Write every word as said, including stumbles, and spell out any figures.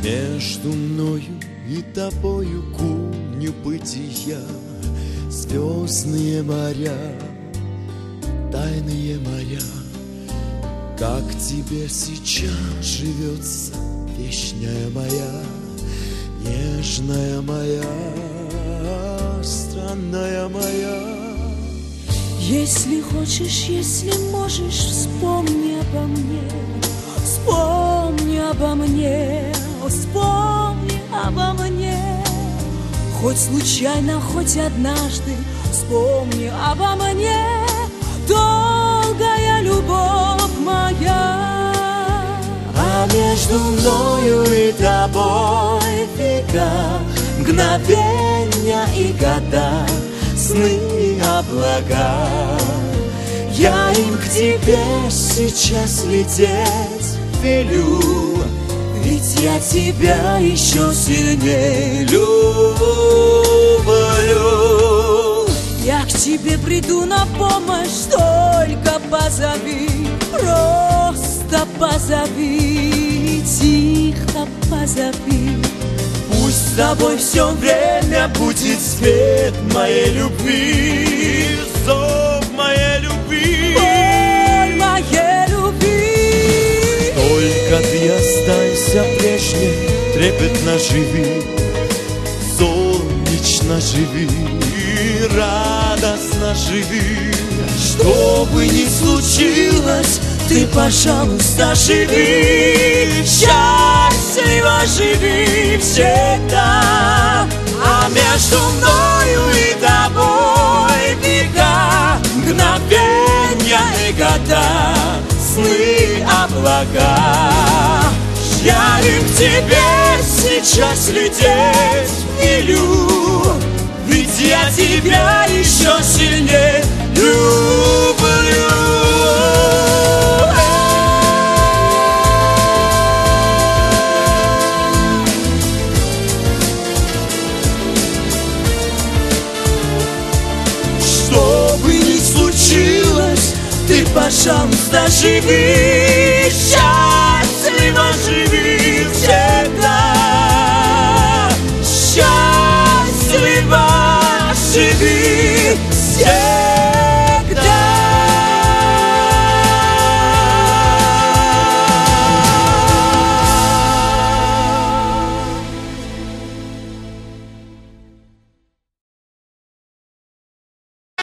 Между мною и тобою кунью бытия, звездные моря, тайные моря. Как тебе сейчас живется, вечная моя, нежная моя, странная моя? Если хочешь, если можешь, вспомни обо мне, вспомни обо мне, вспомни обо мне. Хоть случайно, хоть однажды, вспомни обо мне, долгая любовь моя. А между мною и тобой века, мгновенья и года, сны и облака. Я им к тебе сейчас лететь велю, ведь я тебя еще сильнее люблю. Я к тебе приду на помощь, только позови, просто позови, тихо позови. Пусть с тобой все время будет свет моей любви, зов моей любви, боль моей любви. Только ты останься прежней, трепетно живи, солнечно живи, радостно живи. Что бы ни случилось, ты, пожалуйста, живи, счастливо живи всегда. А между мною и тобой века, мгновенья и года, сны, облака. Я им к тебе сейчас лететь велю, ведь я тебя еще сильнее люблю. Что бы ни случилось, ты, пожалуйста, живи, счастливо живи всегда.